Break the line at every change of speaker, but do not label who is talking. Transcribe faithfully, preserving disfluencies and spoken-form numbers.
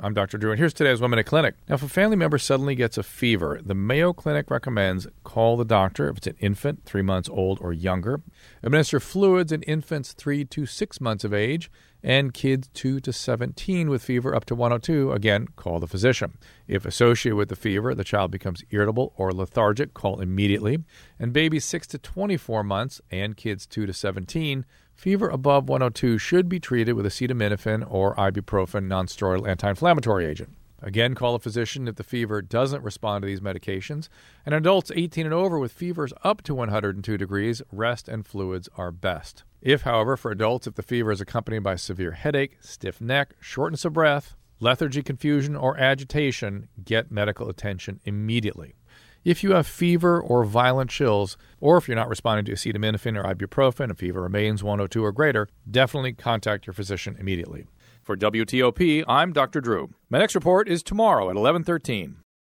I'm Doctor Drew, and here's today's One Minute Clinic. Now, if a family member suddenly gets a fever, the Mayo Clinic recommends call the doctor if it's an infant, three months old or younger. Administer fluids in infants three to six months of age, and kids two to seventeen with fever up to one oh two, again, call the physician. If associated with the fever, the child becomes irritable or lethargic, call immediately. And babies six to twenty-four months and kids two to seventeen, fever above one oh two should be treated with acetaminophen or ibuprofen nonsteroidal anti-inflammatory agent. Again, call a physician if the fever doesn't respond to these medications. And adults eighteen and over with fevers up to one hundred two degrees, rest and fluids are best. If, however, for adults, if the fever is accompanied by severe headache, stiff neck, shortness of breath, lethargy, confusion, or agitation, get medical attention immediately. If you have fever or violent chills, or if you're not responding to acetaminophen or ibuprofen, and fever remains one oh two or greater, definitely contact your physician immediately. For W T O P, I'm Doctor Drew. My next report is tomorrow at eleven thirteen.